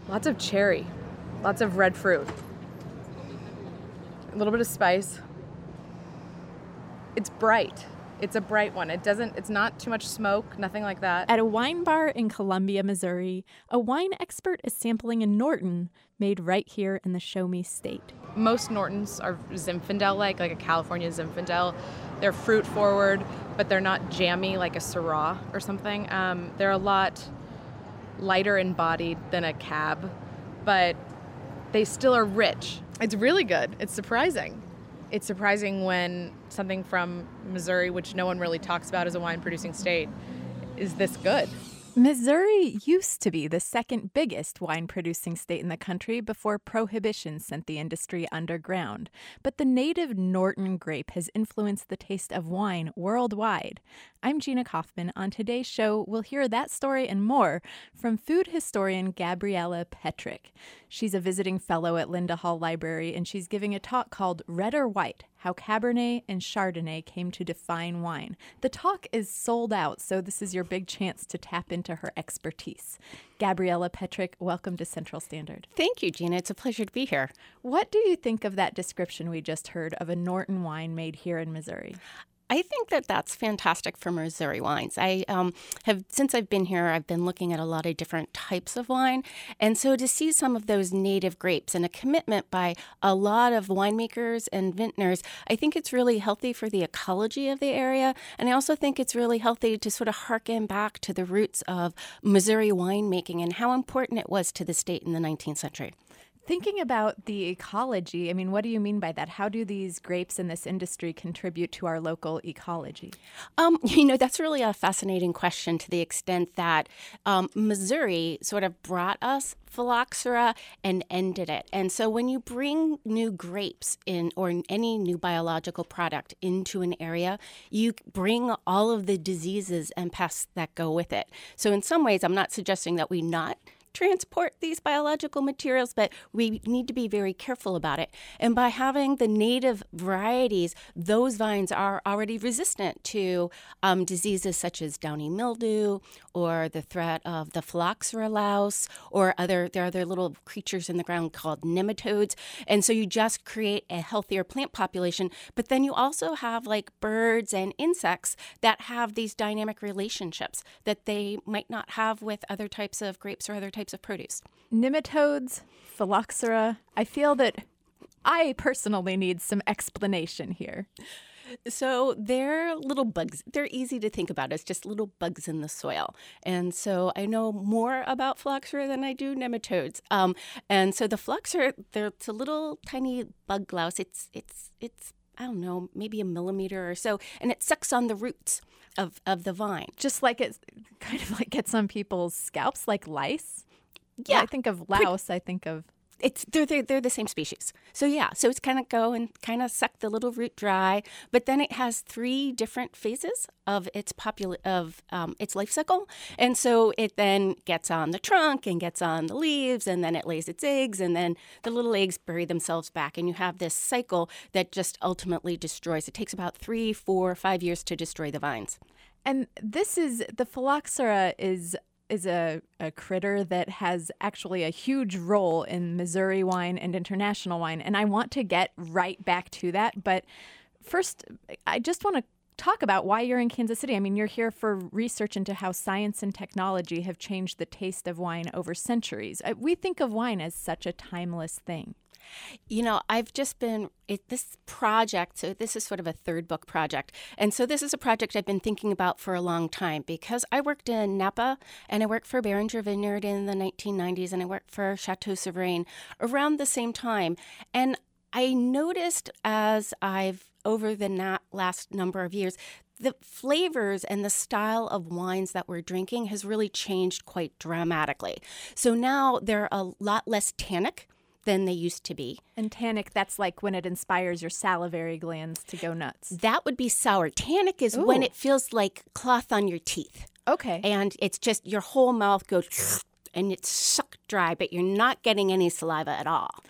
Lots of cherry, lots of red fruit, a little bit of spice. It's bright. It's a bright one. It's not too much smoke, nothing like that. At a wine bar in Columbia, Missouri, a wine expert is sampling a Norton made right here in the Show Me State. Most Nortons are Zinfandel-like a California Zinfandel. They're fruit forward, but they're not jammy like a Syrah or something. They're a lot lighter in body than a Cab, but they still are rich. It's really good. It's surprising. It's surprising when something from Missouri, which no one really talks about as a wine-producing state, is this good. Missouri used to be the second biggest wine-producing state in the country before Prohibition sent the industry underground. But the native Norton grape has influenced the taste of wine worldwide. I'm Gina Kaufman. On today's show, we'll hear that story and more from food historian Gabriella Petrick. She's a visiting fellow at Linda Hall Library, and she's giving a talk called Red or White: How Cabernet and Chardonnay Came to Define Wine. The talk is sold out, so this is your big chance to tap into her expertise. Gabriella Petrick, welcome to Central Standard. Thank you, Gina. It's a pleasure to be here. What do you think of that description we just heard of a Norton wine made here in Missouri? I think that that's fantastic for Missouri wines. Since I've been here, I've been looking at a lot of different types of wine. And so to see some of those native grapes and a commitment by a lot of winemakers and vintners, I think it's really healthy for the ecology of the area. And I also think it's really healthy to sort of harken back to the roots of Missouri winemaking and how important it was to the state in the 19th century. Thinking about the ecology, what do you mean by that? How do these grapes in this industry contribute to our local ecology? That's really a fascinating question to the extent that Missouri sort of brought us phylloxera and ended it. And so when you bring new grapes in or any new biological product into an area, you bring all of the diseases and pests that go with it. So in some ways, I'm not suggesting that we not transport these biological materials, but we need to be very careful about it. And by having the native varieties, those vines are already resistant to diseases such as downy mildew or the threat of the phylloxera louse or there are other little creatures in the ground called nematodes. And so you just create a healthier plant population, but then you also have birds and insects that have these dynamic relationships that they might not have with other types of grapes or other types of produce. Nematodes, phylloxera. I feel that I personally need some explanation here. So they're little bugs. They're easy to think about as just little bugs in the soil. And so I know more about phylloxera than I do nematodes. And so the phylloxera, it's a little tiny bug louse. It's I don't know, maybe a millimeter or so, and it sucks on the roots of the vine. Just like it kind of gets on people's scalps, like lice? Yeah. When I think of louse, I think of... They're the same species. So it's kind of go and kind of suck the little root dry, but then it has 3 different phases of its its life cycle. And so it then gets on the trunk and gets on the leaves, and then it lays its eggs, and then the little eggs bury themselves back, and you have this cycle that just ultimately destroys. It takes about 3, 4, 5 years to destroy the vines. And the phylloxera is a critter that has actually a huge role in Missouri wine and international wine. And I want to get right back to that. But first, I just want to talk about why you're in Kansas City. You're here for research into how science and technology have changed the taste of wine over centuries. We think of wine as such a timeless thing. I've just been this project, so this is sort of a third book project. And so this is a project I've been thinking about for a long time because I worked in Napa and I worked for Beringer Vineyard in the 1990s and I worked for Chateau Souverain around the same time. And I noticed as over the last number of years, the flavors and the style of wines that we're drinking has really changed quite dramatically. So now they're a lot less tannic than they used to be. And tannic, that's like when it inspires your salivary glands to go nuts. That would be sour. Tannic is when it feels like cloth on your teeth. Okay. And it's just your whole mouth goes and it's sucked dry, but you're not getting any saliva at all.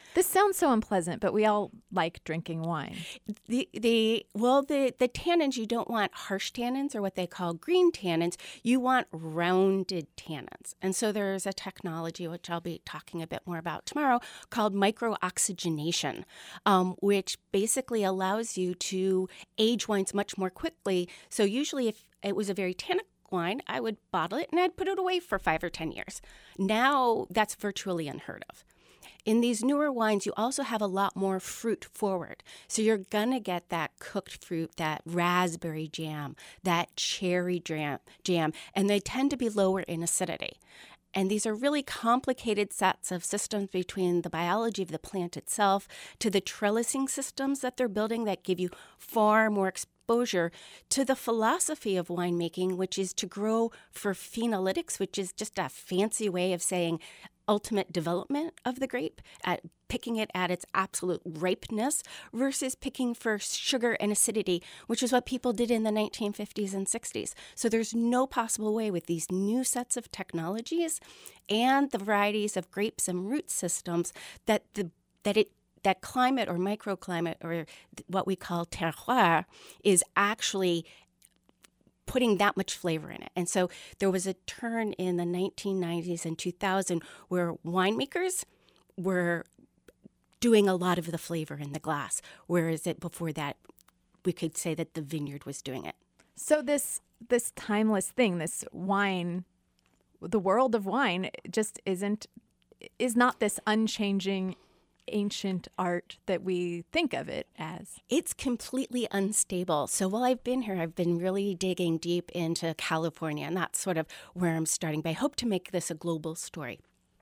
This sounds so unpleasant, but we all like drinking wine. The tannins, you don't want harsh tannins or what they call green tannins. You want rounded tannins. And so there's a technology, which I'll be talking a bit more about tomorrow, called microoxygenation, which basically allows you to age wines much more quickly. So usually if it was a very tannic wine, I would bottle it and I'd put it away for 5 or 10 years. Now that's virtually unheard of. In these newer wines, you also have a lot more fruit forward. So you're going to get that cooked fruit, that raspberry jam, that cherry jam, and they tend to be lower in acidity. And these are really complicated sets of systems between the biology of the plant itself to the trellising systems that they're building that give you far more exposure to the philosophy of winemaking, which is to grow for phenolytics, which is just a fancy way of saying ultimate development of the grape, at picking it at its absolute ripeness versus picking for sugar and acidity, which is what people did in the 1950s and 60s. So there's no possible way with these new sets of technologies and the varieties of grapes and root systems that climate or microclimate, or what we call terroir, is actually putting that much flavor in it. And so there was a turn in the 1990s and 2000 where winemakers were doing a lot of the flavor in the glass, whereas before that, we could say that the vineyard was doing it. So this timeless thing, this wine, the world of wine just is not this unchanging ancient art that we think of it as. It's completely unstable. So while I've been here, I've been really digging deep into California, and that's sort of where I'm starting. But I hope to make this a global story.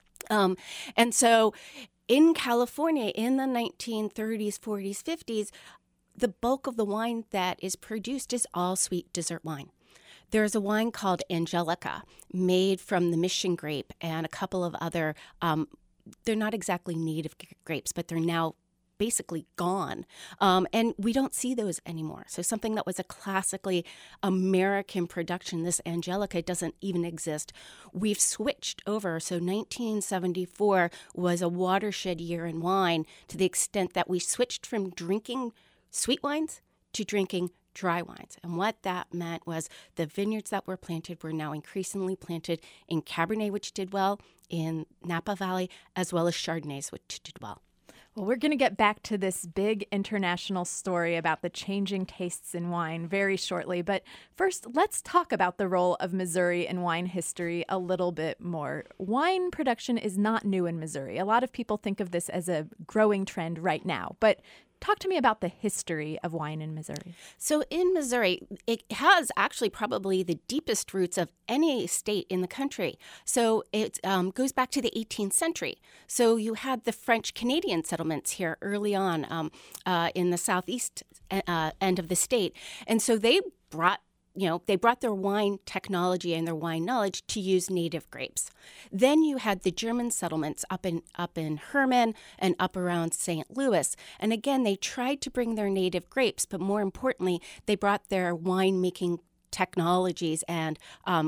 And so in California in the 1930s, 40s, 50s, the bulk of the wine that is produced is all sweet dessert wine. There's a wine called Angelica made from the Mission grape and a couple of other they're not exactly native grapes, but they're now basically gone. And we don't see those anymore. So something that was a classically American production, this Angelica, doesn't even exist. We've switched over. So 1974 was a watershed year in wine to the extent that we switched from drinking sweet wines to drinking dry wines. And what that meant was the vineyards that were planted were now increasingly planted in Cabernet, which did well, in Napa Valley, as well as Chardonnays, which did well. Well, we're going to get back to this big international story about the changing tastes in wine very shortly. But first, let's talk about the role of Missouri in wine history a little bit more. Wine production is not new in Missouri. A lot of people think of this as a growing trend right now. But talk to me about the history of wine in Missouri. So in Missouri, it has actually probably the deepest roots of any state in the country. So it goes back to the 18th century. So you had the French-Canadian settlements here early on in the southeast end of the state. And so they brought their wine technology and their wine knowledge to use native grapes. Then you had the German settlements up in Herman and up around St. Louis. And again, they tried to bring their native grapes, but more importantly, they brought their winemaking technologies and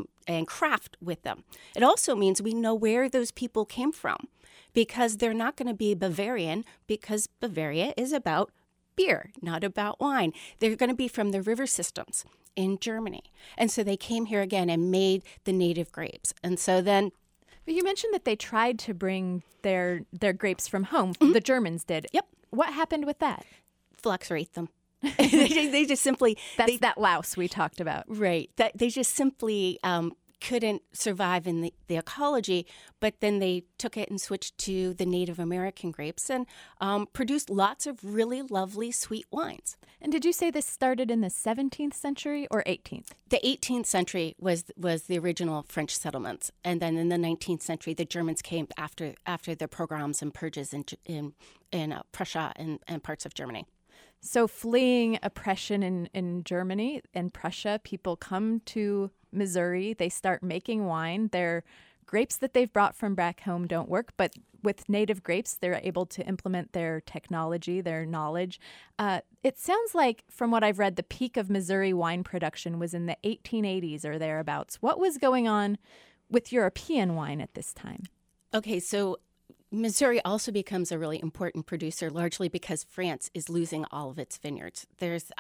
craft with them. It also means we know where those people came from, because they're not going to be Bavarian, because Bavaria is about beer, not about wine. They're going to be from the river systems in Germany. And so they came here again and made the native grapes. And so then... But you mentioned that they tried to bring their grapes from home. Mm-hmm. The Germans did. Yep. What happened with that? Phylloxera ate them. they just simply... That's that louse we talked about. Right. They just simply couldn't survive in the ecology, but then they took it and switched to the Native American grapes and produced lots of really lovely sweet wines. And did you say this started in the 17th century or 18th? The 18th century was the original French settlements, and then in the 19th century, the Germans came after their pogroms and purges in Prussia and parts of Germany. So fleeing oppression in Germany and Prussia, people come to Missouri. They start making wine. Their grapes that they've brought from back home don't work, but with native grapes, they're able to implement their technology, their knowledge. It sounds like, from what I've read, the peak of Missouri wine production was in the 1880s or thereabouts. What was going on with European wine at this time? Okay, so Missouri also becomes a really important producer, largely because France is losing all of its vineyards. There's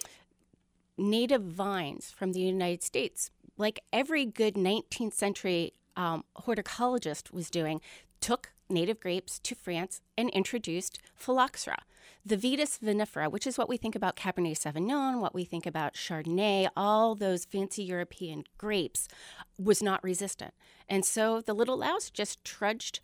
native vines from the United States, like every good 19th century horticulturist was doing, took native grapes to France and introduced phylloxera. The Vitis vinifera, which is what we think about Cabernet Sauvignon, what we think about Chardonnay, all those fancy European grapes, was not resistant. And so the little louse just trudged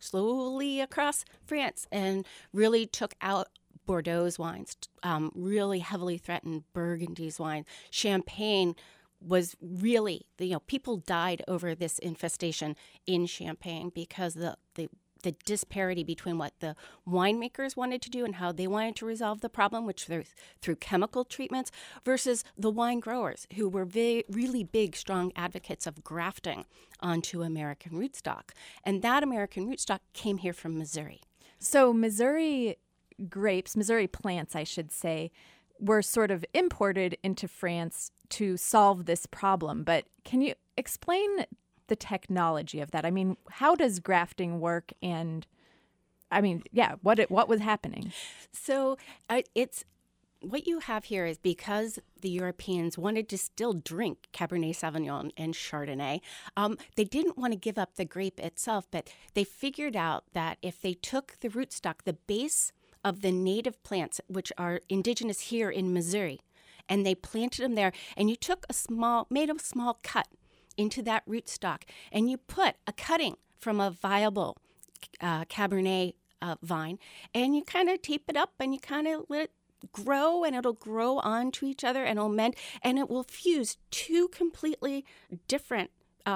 slowly across France and really took out Bordeaux's wines, really heavily threatened Burgundy's wine. Champagne was really, people died over this infestation in Champagne because the disparity between what the winemakers wanted to do and how they wanted to resolve the problem, which through chemical treatments, versus the wine growers, who were really big, strong advocates of grafting onto American rootstock. And that American rootstock came here from Missouri. So Missouri grapes, Missouri plants, I should say, were sort of imported into France to solve this problem. But can you explain the technology of that? I mean, how does grafting work? And I mean, what was happening? So it's what you have here is because the Europeans wanted to still drink Cabernet Sauvignon and Chardonnay, they didn't want to give up the grape itself, but they figured out that if they took the rootstock, the base of the native plants, which are indigenous here in Missouri, and they planted them there, and you made a small cut into that rootstock, and you put a cutting from a viable Cabernet vine, and you kind of tape it up, and you kind of let it grow, and it'll grow onto each other, and it'll mend, and it will fuse two completely different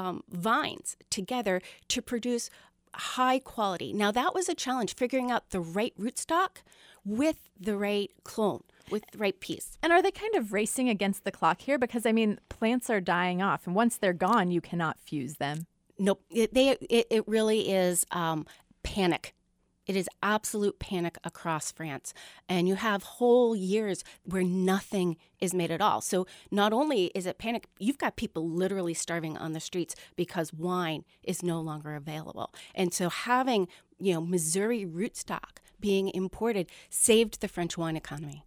vines together to produce high quality. Now, that was a challenge, figuring out the right rootstock with the right clone, with the right piece. And are they kind of racing against the clock here? Because, I mean, plants are dying off, and once they're gone, you cannot fuse them. Nope. It really is panic. It is absolute panic across France. And you have whole years where nothing is made at all. So not only is it panic, you've got people literally starving on the streets because wine is no longer available. And so having, Missouri rootstock being imported saved the French wine economy.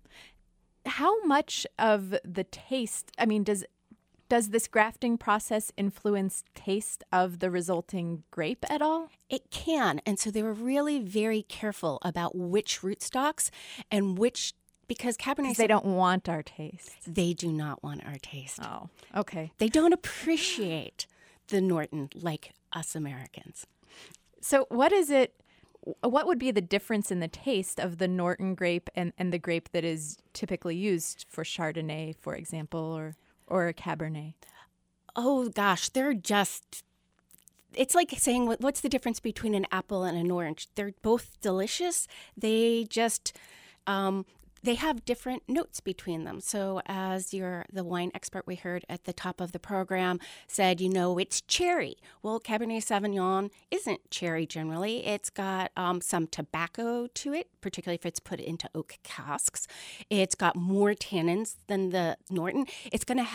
How much of the taste, I mean, does this grafting process influence taste of the resulting grape at all? It can. And so they were really very careful about which rootstocks and because Cabernet... They don't want our taste. They do not want our taste. Oh, okay. They don't appreciate the Norton like us Americans. So what would be the difference in the taste of the Norton grape and the grape that is typically used for Chardonnay, for example, or a Cabernet? Oh, gosh, it's like saying, what's the difference between an apple and an orange? They're both delicious. They just, they have different notes between them. So as the wine expert we heard at the top of the program said, it's cherry. Well, Cabernet Sauvignon isn't cherry generally. It's got some tobacco to it, particularly if it's put into oak casks. It's got more tannins than the Norton. It's going to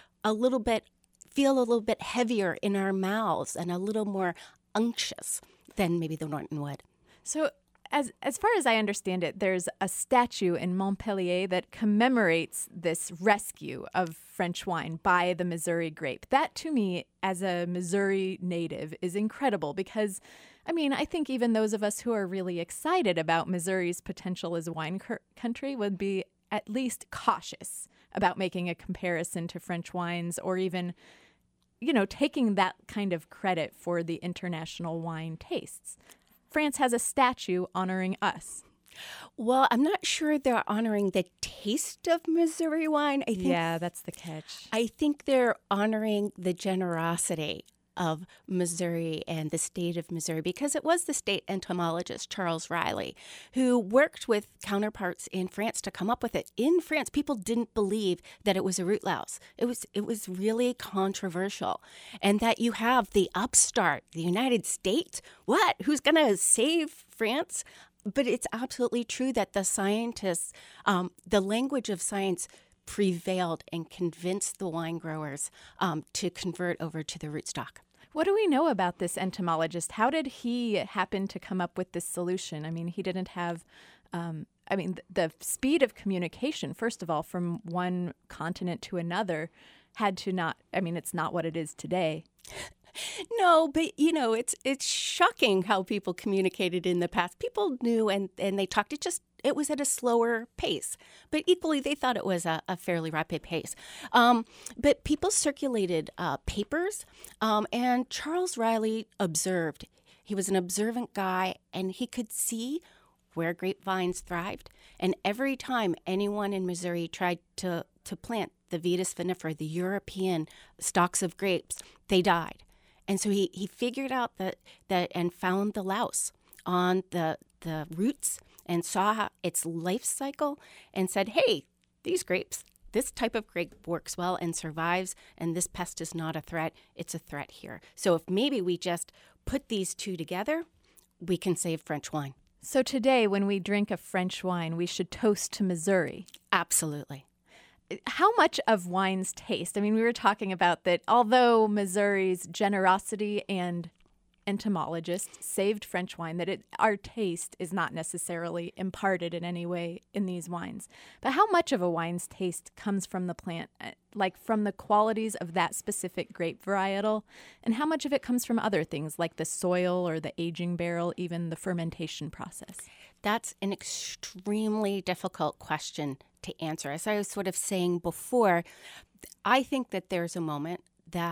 feel a little bit heavier in our mouths and a little more unctuous than maybe the Norton would. So as far as I understand it, there's a statue in Montpellier that commemorates this rescue of French wine by the Missouri grape. That, to me, as a Missouri native, is incredible because, I think even those of us who are really excited about Missouri's potential as a wine country would be at least cautious about making a comparison to French wines or even, taking that kind of credit for the international wine tastes. France has a statue honoring us. Well, I'm not sure they're honoring the taste of Missouri wine. Yeah, that's the catch. I think they're honoring the generosity of Missouri and the state of Missouri, because it was the state entomologist Charles Riley who worked with counterparts in France to come up with it. In France, people didn't believe that it was a root louse. It was really controversial. And that you have the upstart, the United States. What? Who's going to save France? But it's absolutely true that the scientists, the language of science prevailed and convinced the wine growers to convert over to the rootstock. What do we know about this entomologist? How did he happen to come up with this solution? I mean, he didn't have, the speed of communication, first of all, from one continent to another had to not, it's not what it is today. No, but it's shocking how people communicated in the past. People knew and they talked. It was at a slower pace, but equally they thought it was a fairly rapid pace. But people circulated papers, and Charles Riley observed. He was an observant guy, and he could see where grapevines thrived. And every time anyone in Missouri tried to plant the Vitis vinifera, the European stalks of grapes, they died. And so he figured out that and found the louse on the roots and saw its life cycle and said, hey, these grapes, this type of grape works well and survives, and this pest is not a threat. It's a threat here. So if maybe we just put these two together, we can save French wine. So today, when we drink a French wine, we should toast to Missouri. Absolutely. How much of wine's taste? I mean, we were talking about that although Missouri's generosity and entomologists saved French wine, that our taste is not necessarily imparted in any way in these wines. But how much of a wine's taste comes from the plant, like from the qualities of that specific grape varietal, and how much of it comes from other things like the soil or the aging barrel, even the fermentation process? That's an extremely difficult question to answer. As I was sort of saying before, I think that there's a moment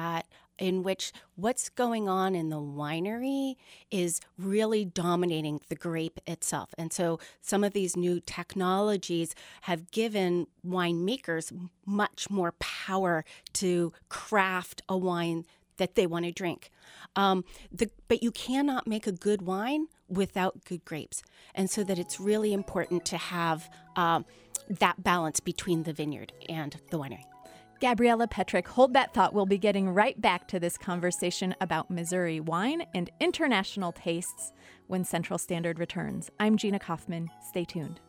in which what's going on in the winery is really dominating the grape itself. And so some of these new technologies have given winemakers much more power to craft a wine that they want to drink. But you cannot make a good wine without good grapes. And so that it's really important to have that balance between the vineyard and the winery. Gabriella Petrick, hold that thought. We'll be getting right back to this conversation about Missouri wine and international tastes when Central Standard returns. I'm Gina Kaufman. Stay tuned.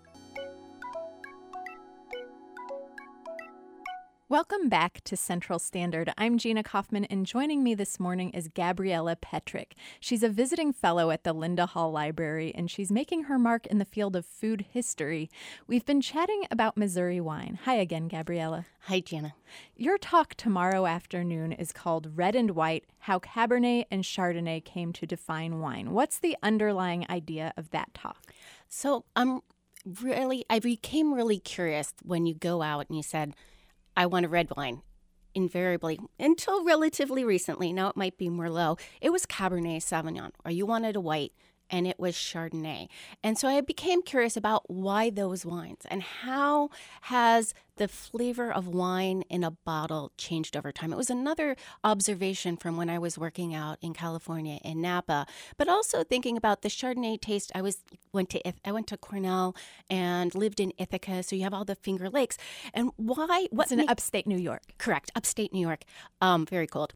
Welcome back to Central Standard. I'm Gina Kaufman, and joining me this morning is Gabriella Petrick. She's a visiting fellow at the Linda Hall Library, and she's making her mark in the field of food history. We've been chatting about Missouri wine. Hi again, Gabriella. Hi, Gina. Your talk tomorrow afternoon is called Red and White, How Cabernet and Chardonnay Came to Define Wine. What's the underlying idea of that talk? So I became really curious when you go out and you said, I want a red wine. Invariably, until relatively recently, now it might be Merlot, it was Cabernet Sauvignon, or you wanted a white, and it was Chardonnay. And so I became curious about why those wines and how has the flavor of wine in a bottle changed over time. It was another observation from when I was working out in California in Napa, but also thinking about the Chardonnay taste. I went to Cornell and lived in Ithaca, so you have all the Finger Lakes. And why? It's in upstate New York. Correct, upstate New York. Very cold.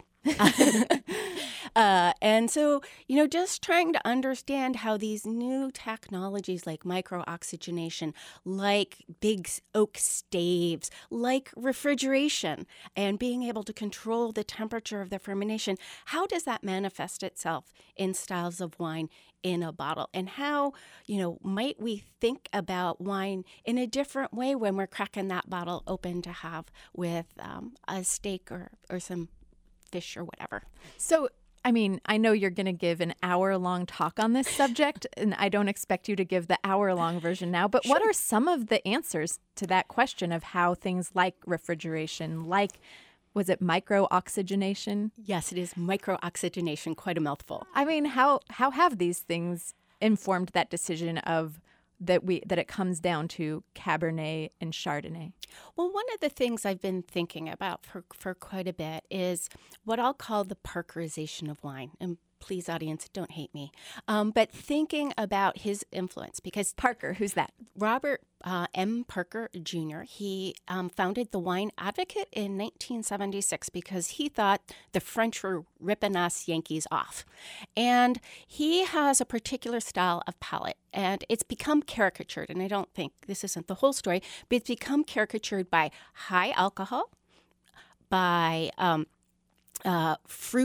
And so, just trying to understand how these new technologies like micro-oxygenation, like big oak staves, like refrigeration, and being able to control the temperature of the fermentation, how does that manifest itself in styles of wine in a bottle? And how, might we think about wine in a different way when we're cracking that bottle open to have with a steak or some fish or whatever. So, I know you're going to give an hour-long talk on this subject, and I don't expect you to give the hour-long version now, but What are some of the answers to that question of how things like refrigeration, was it micro-oxygenation? Yes, it is micro-oxygenation, quite a mouthful. How have these things informed that decision of that it comes down to Cabernet and Chardonnay? Well, one of the things I've been thinking about for quite a bit is what I'll call the Parkerization of wine. And please, audience, don't hate me. But thinking about his influence, because Parker, who's that? Robert M. Parker Jr. He founded the Wine Advocate in 1976 because he thought the French were ripping us Yankees off. And he has a particular style of palate, and it's become caricatured. And I don't think this isn't the whole story, but it's become caricatured by high alcohol, by fruit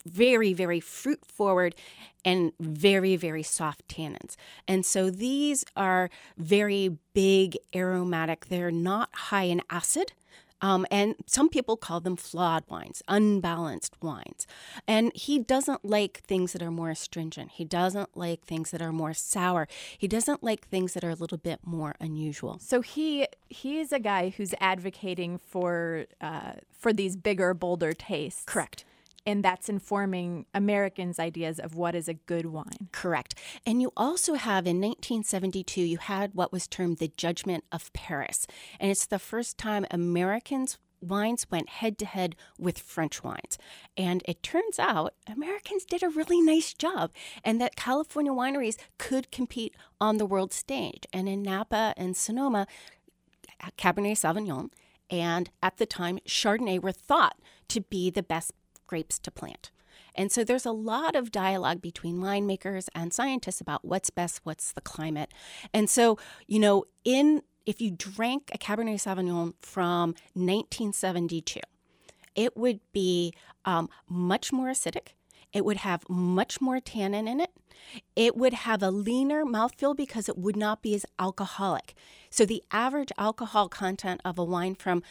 very, very fruit forward and very, very soft tannins. And so these are very big, aromatic. They're not high in acid. And some people call them flawed wines, unbalanced wines. And he doesn't like things that are more astringent. He doesn't like things that are more sour. He doesn't like things that are a little bit more unusual. So he is a guy who's advocating for these bigger, bolder tastes. Correct. And that's informing Americans' ideas of what is a good wine. Correct. And you also have, in 1972, you had what was termed the Judgment of Paris. And it's the first time Americans' wines went head-to-head with French wines. And it turns out Americans did a really nice job, and that California wineries could compete on the world stage. And in Napa and Sonoma, Cabernet Sauvignon and, at the time, Chardonnay were thought to be the best grapes to plant. And so there's a lot of dialogue between winemakers and scientists about what's best, what's the climate. And so, if you drank a Cabernet Sauvignon from 1972, it would be much more acidic. It would have much more tannin in it. It would have a leaner mouthfeel because it would not be as alcoholic. So the average alcohol content of a wine from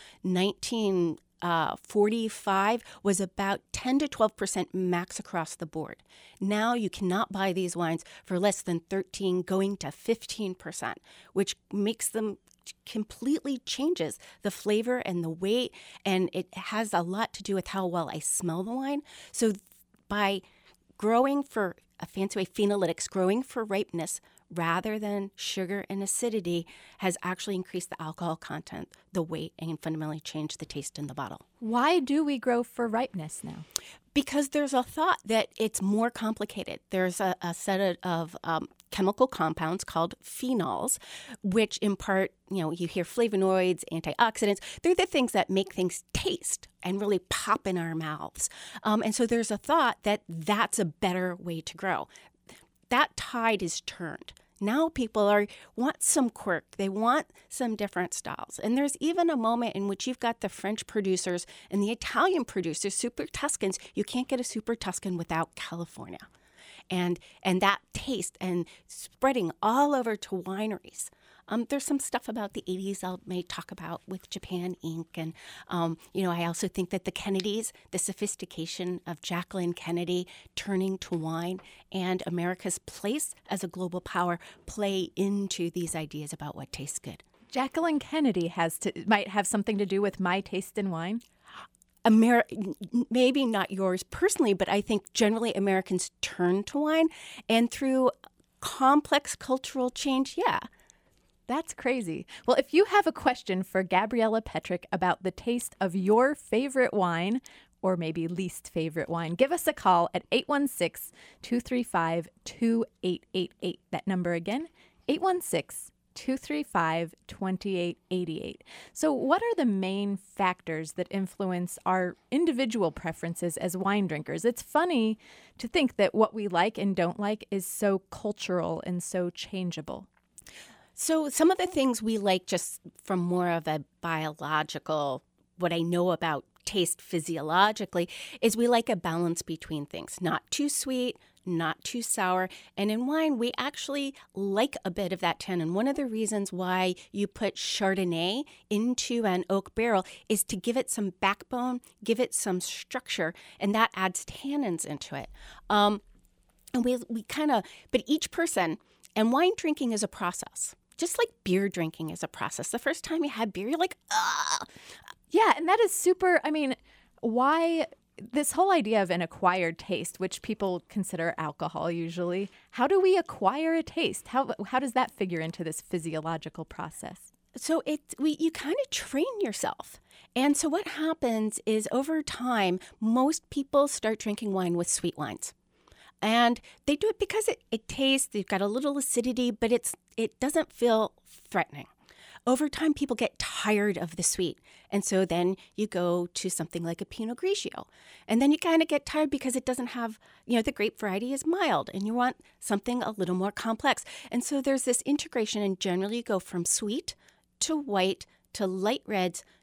1945 was about 10 to 12% max across the board. Now you cannot buy these wines for less than 13, going to 15%, which makes them completely changes the flavor and the weight, and it has a lot to do with how well I smell the wine. So by growing for a fancy way, phenolitics, growing for ripeness rather than sugar and acidity has actually increased the alcohol content, the weight, and fundamentally changed the taste in the bottle. Why do we grow for ripeness now? Because there's a thought that it's more complicated. There's a set of chemical compounds called phenols, which impart, you hear flavonoids, antioxidants. They're the things that make things taste and really pop in our mouths. And so there's a thought that that's a better way to grow. That tide is turned. Now people want some quirk. They want some different styles. And there's even a moment in which you've got the French producers and the Italian producers, Super Tuscans. You can't get a Super Tuscan without California. And that taste and spreading all over to wineries. There's some stuff about the 80s I may talk about with Japan Inc. And, I also think that the Kennedys, the sophistication of Jacqueline Kennedy turning to wine and America's place as a global power play into these ideas about what tastes good. Jacqueline Kennedy might have something to do with my taste in wine. Maybe not yours personally, but I think generally Americans turn to wine, and through complex cultural change, yeah. That's crazy. Well, if you have a question for Gabriella Petrick about the taste of your favorite wine, or maybe least favorite wine, give us a call at 816-235-2888. That number again, 816-235-2888. So what are the main factors that influence our individual preferences as wine drinkers? It's funny to think that what we like and don't like is so cultural and so changeable. So some of the things we like just from more of a biological, what I know about taste physiologically, is we like a balance between things. Not too sweet, not too sour. And in wine, we actually like a bit of that tannin. One of the reasons why you put Chardonnay into an oak barrel is to give it some backbone, give it some structure, and that adds tannins into it. And we kind of, but each person, and wine drinking is a process. Just like beer drinking is a process. The first time you had beer, you're like, ugh. Yeah, and that is super, why this whole idea of an acquired taste, which people consider alcohol usually, how do we acquire a taste? How does that figure into this physiological process? So you kind of train yourself. And so what happens is over time, most people start drinking wine with sweet wines. And they do it because it tastes, they've got a little acidity, but it doesn't feel threatening. Over time, people get tired of the sweet. And so then you go to something like a Pinot Grigio. And then you kind of get tired because it doesn't have, the grape variety is mild and you want something a little more complex. And so there's this integration, and generally you go from sweet to white to light reds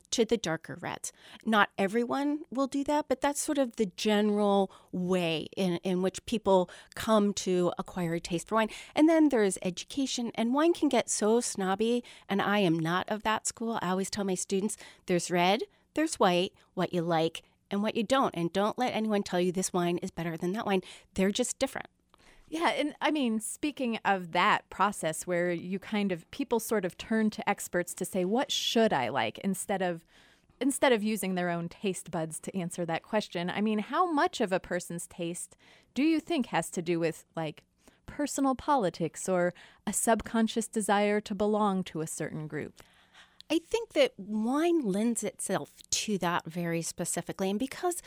to the darker reds. Not everyone will do that, but that's sort of the general way in which people come to acquire a taste for wine. And then there's education, and wine can get so snobby, and I am not of that school. I always tell my students, there's red, there's white, what you like, and what you don't. And don't let anyone tell you this wine is better than that wine. They're just different. Yeah, and I mean, speaking of that process where you people sort of turn to experts to say, what should I like, instead of using their own taste buds to answer that question. I mean, how much of a person's taste do you think has to do with like personal politics or a subconscious desire to belong to a certain group? I think that wine lends itself to that very specifically. And because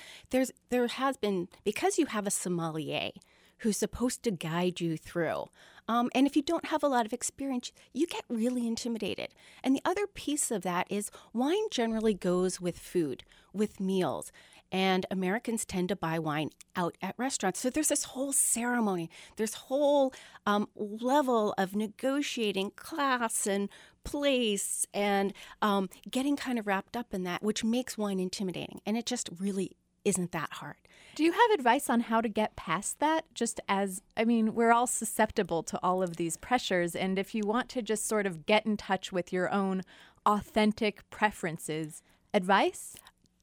because you have a sommelier who's supposed to guide you through. And if you don't have a lot of experience, you get really intimidated. And the other piece of that is wine generally goes with food, with meals. And Americans tend to buy wine out at restaurants. So there's this whole ceremony, there's whole level of negotiating class and place and getting kind of wrapped up in that, which makes wine intimidating. And it just really isn't that hard. Do you have advice on how to get past that? We're all susceptible to all of these pressures. And if you want to just sort of get in touch with your own authentic preferences, advice?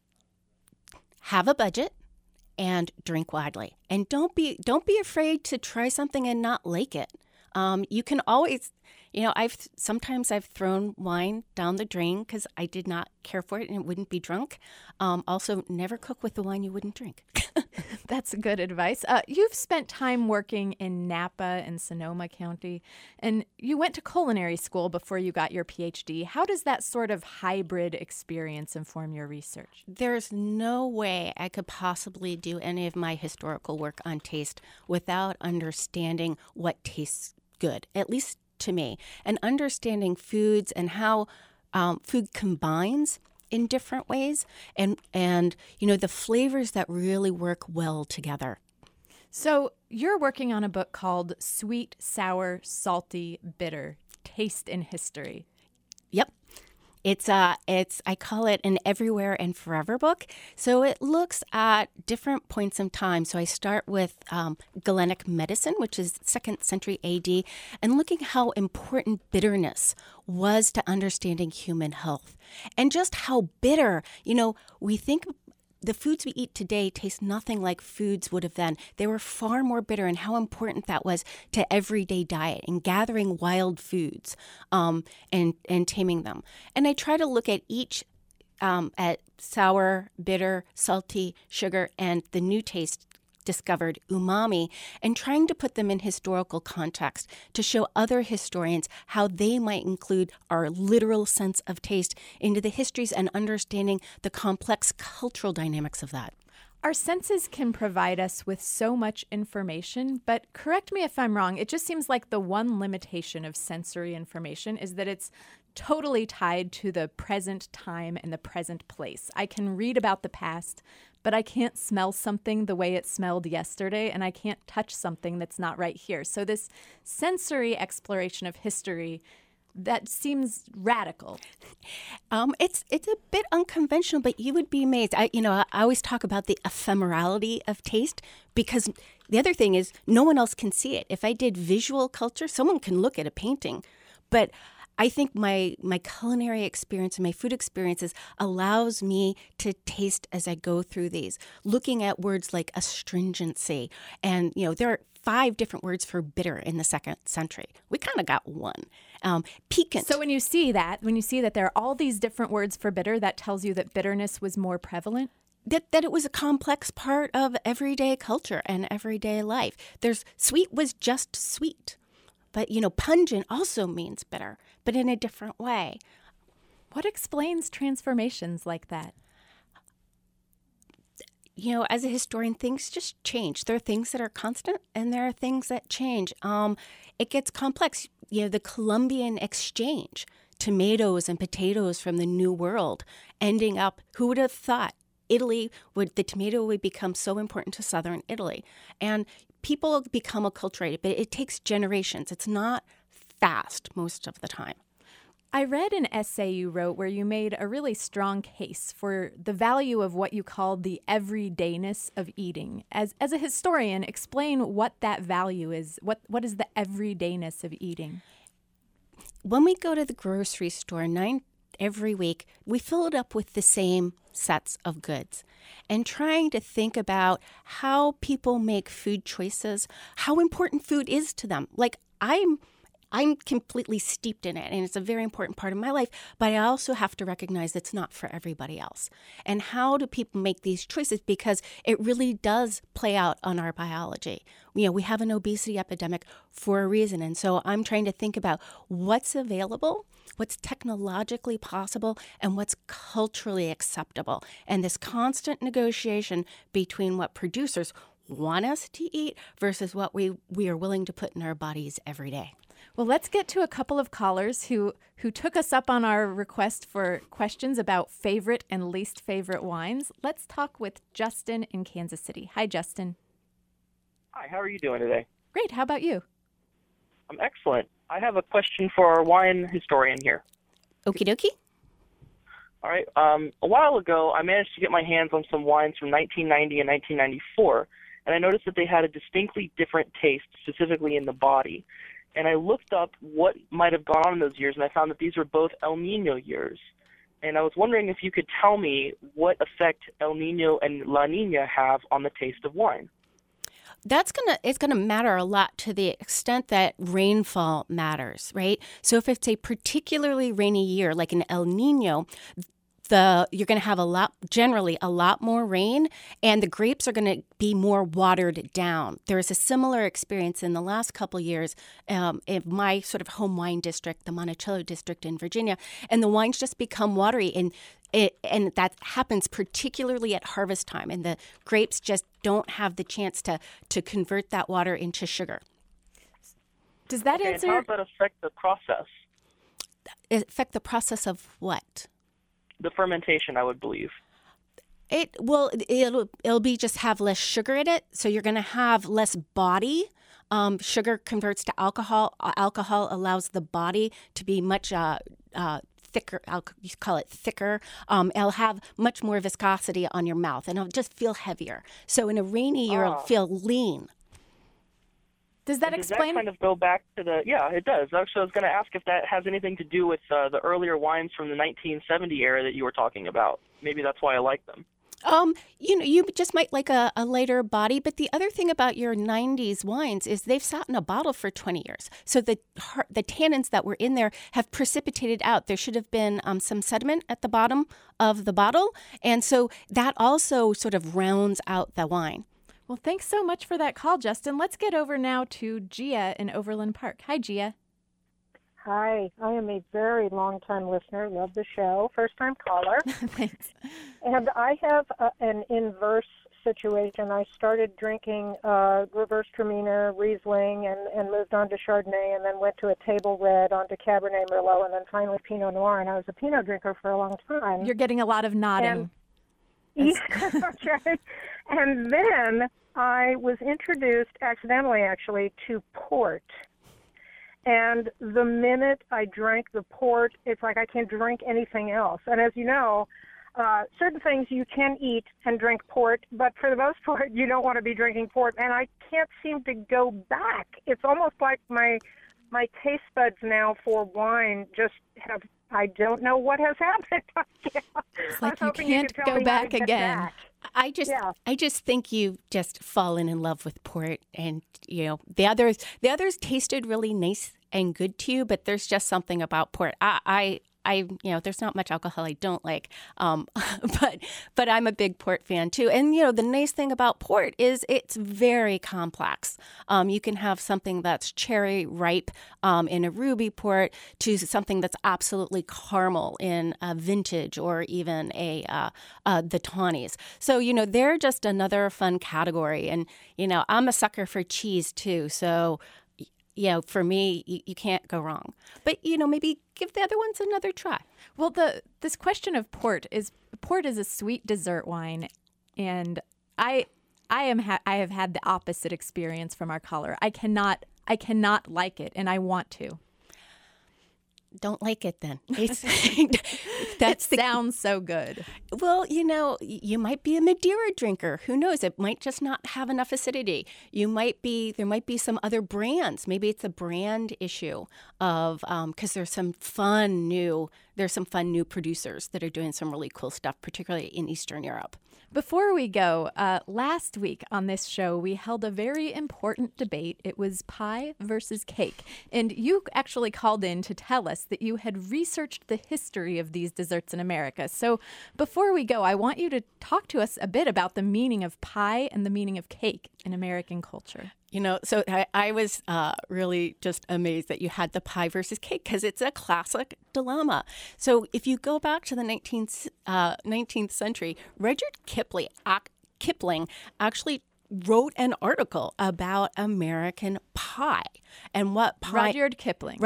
Have a budget and drink widely. And don't be afraid to try something and not like it. You can always, I've thrown wine down the drain because I did not care for it and it wouldn't be drunk. Also, never cook with the wine you wouldn't drink. That's good advice. You've spent time working in Napa and Sonoma County, and you went to culinary school before you got your PhD. How does that sort of hybrid experience inform your research? There's no way I could possibly do any of my historical work on taste without understanding what tastes good, at least to me, and understanding foods and how food combines in different ways and the flavors that really work well together. So you're working on a book called Sweet, Sour, Salty, Bitter, Taste in History. Yep. It's I call it an everywhere and forever book. So it looks at different points in time. So I start with Galenic medicine, which is 2nd century AD, and looking how important bitterness was to understanding human health. And just how bitter, we think the foods we eat today taste nothing like foods would have then. They were far more bitter, and how important that was to everyday diet and gathering wild foods and taming them. And I try to look at each at sour, bitter, salty, sugar, and the new taste discovered, umami, and trying to put them in historical context to show other historians how they might include our literal sense of taste into the histories and understanding the complex cultural dynamics of that. Our senses can provide us with so much information, but correct me if I'm wrong, it just seems like the one limitation of sensory information is that it's totally tied to the present time and the present place. I can read about the past, but I can't smell something the way it smelled yesterday, and I can't touch something that's not right here. So this sensory exploration of history, that seems radical. It's a bit unconventional, but you would be amazed. I always talk about the ephemerality of taste, because the other thing is no one else can see it. If I did visual culture, someone can look at a painting, but I think my culinary experience and my food experiences allows me to taste as I go through these, looking at words like astringency. And, there are 5 different words for bitter in the 2nd century. We kind of got one. Piquant. So when you see that there are all these different words for bitter, that tells you that bitterness was more prevalent? That it was a complex part of everyday culture and everyday life. Sweet was just sweet. But, pungent also means bitter, but in a different way. What explains transformations like that? As a historian, things just change. There are things that are constant and there are things that change. It gets complex. The Columbian exchange, tomatoes and potatoes from the New World, ending up, who would have thought the tomato would become so important to southern Italy. And people become acculturated, but it takes generations. It's not fast most of the time. I read an essay you wrote where you made a really strong case for the value of what you called the everydayness of eating. As a historian, explain what that value is. What is the everydayness of eating? When we go to the grocery store every week, we fill it up with the same sets of goods. And trying to think about how people make food choices, how important food is to them. Like I'm completely steeped in it, and it's a very important part of my life, but I also have to recognize it's not for everybody else. And how do people make these choices? Because it really does play out on our biology. We have an obesity epidemic for a reason, and so I'm trying to think about what's available, what's technologically possible, and what's culturally acceptable. And this constant negotiation between what producers want us to eat versus what we are willing to put in our bodies every day. Well, let's get to a couple of callers who took us up on our request for questions about favorite and least favorite wines. Let's talk with Justin in Kansas City. Hi, Justin. Hi, how are you doing today? Great. How about you? I'm excellent. I have a question for our wine historian here. Okie dokie. All right. A while ago, I managed to get my hands on some wines from 1990 and 1994, and I noticed that they had a distinctly different taste, specifically in the body. And I looked up what might have gone on in those years, and I found that these were both El Nino years. And I was wondering if you could tell me what effect El Nino and La Nina have on the taste of wine. It's gonna matter a lot to the extent that rainfall matters, right? So if it's a particularly rainy year, like an El Nino, you're going to have generally a lot more rain, and the grapes are going to be more watered down. There is a similar experience in the last couple years in my sort of home wine district, the Monticello district in Virginia, and the wines just become watery, and that happens particularly at harvest time, and the grapes just don't have the chance to convert that water into sugar. Does that answer? And how does that affect the process? Affect the process of what? The fermentation, I would believe. It'll be just have less sugar in it, so you're going to have less body. Sugar converts to alcohol. Alcohol allows the body to be much thicker. You call it thicker. It'll have much more viscosity on your mouth, and it'll just feel heavier. So in a rainy year, it'll feel lean. Does that explain? Does that kind of go back to yeah, it does. Actually, I was going to ask if that has anything to do with the earlier wines from the 1970 era that you were talking about. Maybe that's why I like them. You just might like a lighter body, but the other thing about your 90s wines is they've sat in a bottle for 20 years. So the tannins that were in there have precipitated out. There should have been some sediment at the bottom of the bottle, and so that also sort of rounds out the wine. Well, thanks so much for that call, Justin. Let's get over now to Gia in Overland Park. Hi, Gia. Hi, I am a very long-time listener, love the show, first-time caller. Thanks. And I have an inverse situation. I started drinking reverse Traminer, Riesling, and moved on to Chardonnay, and then went to a table red, onto Cabernet Merlot, and then finally Pinot Noir, and I was a Pinot drinker for a long time. You're getting a lot of nodding. Yeah, that's right. And then I was introduced, accidentally actually, to port. And the minute I drank the port, it's like I can't drink anything else. And as you know, certain things you can eat and drink port, but for the most part, you don't want to be drinking port. And I can't seem to go back. It's almost like my taste buds now for wine just have, I don't know what has happened. It's like you can't go back again. I just think you just fallen in love with port, and the others tasted really nice and good to you, but there's just something about port. I there's not much alcohol I don't like, but I'm a big port fan too. And the nice thing about port is it's very complex. You can have something that's cherry ripe in a ruby port to something that's absolutely caramel in a vintage or even the tawnies. So they're just another fun category. And I'm a sucker for cheese too. So for me, you can't go wrong. But, maybe give the other ones another try. Well, this question of port is a sweet dessert wine, and I have had the opposite experience from our caller. I cannot like it, and I want to. don't like it then. That sounds so good. Well, you might be a Madeira drinker. Who knows? It might just not have enough acidity. There might be some other brands. Maybe it's a brand issue of because there's some fun new producers that are doing some really cool stuff, particularly in Eastern Europe. Before we go, last week on this show, we held a very important debate. It was pie versus cake. And you actually called in to tell us that you had researched the history of these desserts in America. So before we go, I want you to talk to us a bit about the meaning of pie and the meaning of cake in American culture. So I was really just amazed that you had the pie versus cake because it's a classic dilemma. So if you go back to the 19th century, Rudyard Kipling actually wrote an article about American pie and what pie. Rudyard Kipling,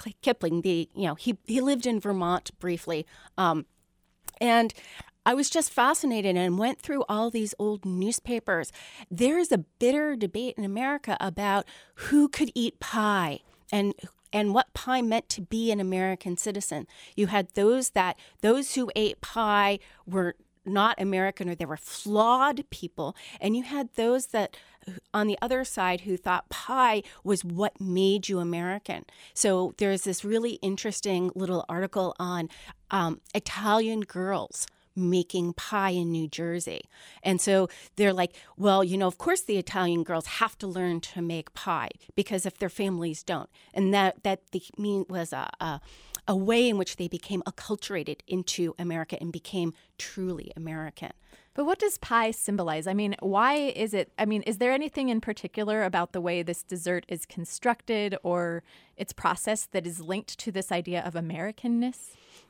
he lived in Vermont briefly, and I was just fascinated and went through all these old newspapers. There's a bitter debate in America about who could eat pie and what pie meant to be an American citizen. You had those who ate pie were not American or they were flawed people. And you had those that on the other side who thought pie was what made you American. So there's this really interesting little article on Italian girls making pie in New Jersey. And so they're like, well, of course the Italian girls have to learn to make pie because if their families don't. And that was a way in which they became acculturated into America and became truly American. But what does pie symbolize? Why is it? Is there anything in particular about the way this dessert is constructed or its process that is linked to this idea of Americanness?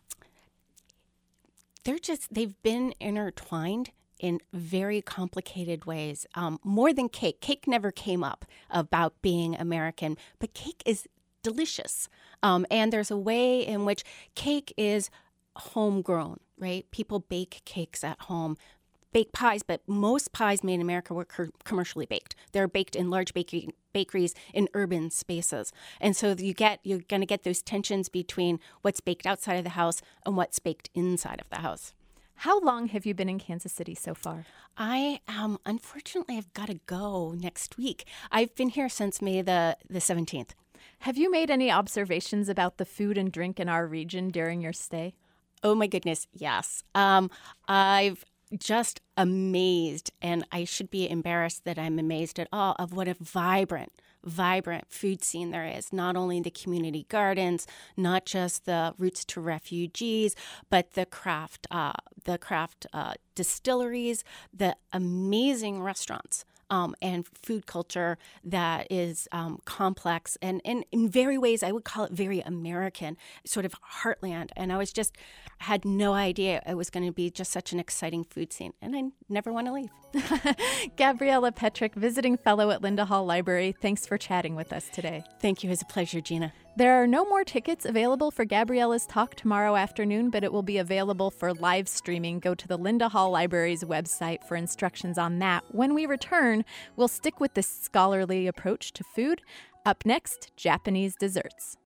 They've been intertwined in very complicated ways, more than cake. Cake never came up about being American, but cake is delicious. And there's a way in which cake is homegrown, right? People bake cakes at home, bake pies, but most pies made in America were commercially baked. They're baked in large bakeries in urban spaces. And so you're going to get those tensions between what's baked outside of the house and what's baked inside of the house. How long have you been in Kansas City so far? Unfortunately, I've got to go next week. I've been here since May the 17th. Have you made any observations about the food and drink in our region during your stay? Oh, my goodness, yes. I've just amazed, and I should be embarrassed that I'm amazed at all, of what a vibrant food scene there is. Not only the community gardens, not just the Roots to Refugees, but the craft distilleries, the amazing restaurants. And food culture that is complex and in very ways I would call it very American, sort of heartland. And I had no idea it was going to be just such an exciting food scene. And I never want to leave. Gabriella Petrick, visiting fellow at Linda Hall Library, thanks for chatting with us today. Thank you. It was a pleasure, Gina. There are no more tickets available for Gabriella's talk tomorrow afternoon, but it will be available for live streaming. Go to the Linda Hall Library's website for instructions on that. When we return, we'll stick with this scholarly approach to food. Up next, Japanese desserts.